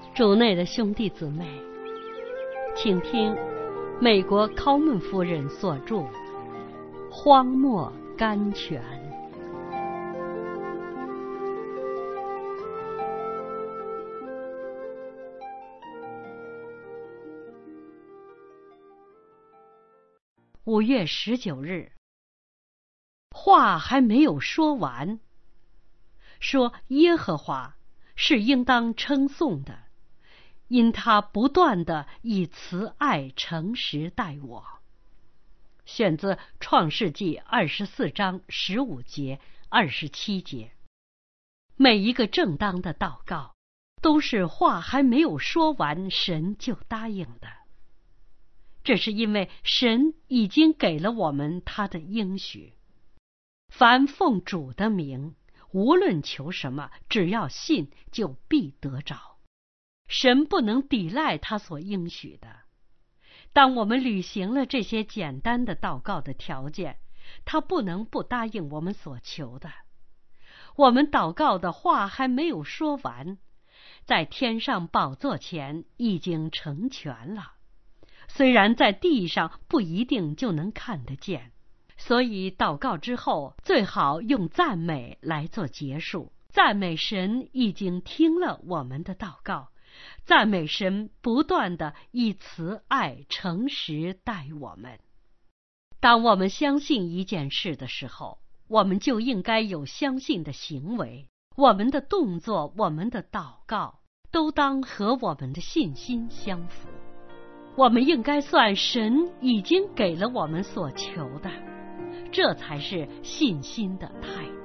主内的兄弟姊妹，请听美国考门夫人所著《荒漠甘泉》。5月19日，话还没有说完，说耶和华是应当称颂的，因他不断地以慈爱诚实待我。选自创世纪24章15节、27节。每一个正当的祷告，都是话还没有说完，神就答应的。这是因为神已经给了我们他的应许。凡奉主的名，无论求什么，只要信，就必得着。神不能抵赖他所应许的。当我们履行了这些简单的祷告的条件，他不能不答应我们所求的。我们祷告的话还没有说完，在天上宝座前已经成全了。虽然在地上不一定就能看得见，所以祷告之后最好用赞美来做结束。赞美神已经听了我们的祷告，赞美神不断地以慈爱诚实待我们。当我们相信一件事的时候，我们就应该有相信的行为，我们的动作，我们的祷告都当和我们的信心相符。我们应该算神已经给了我们所求的，这才是信心的态度。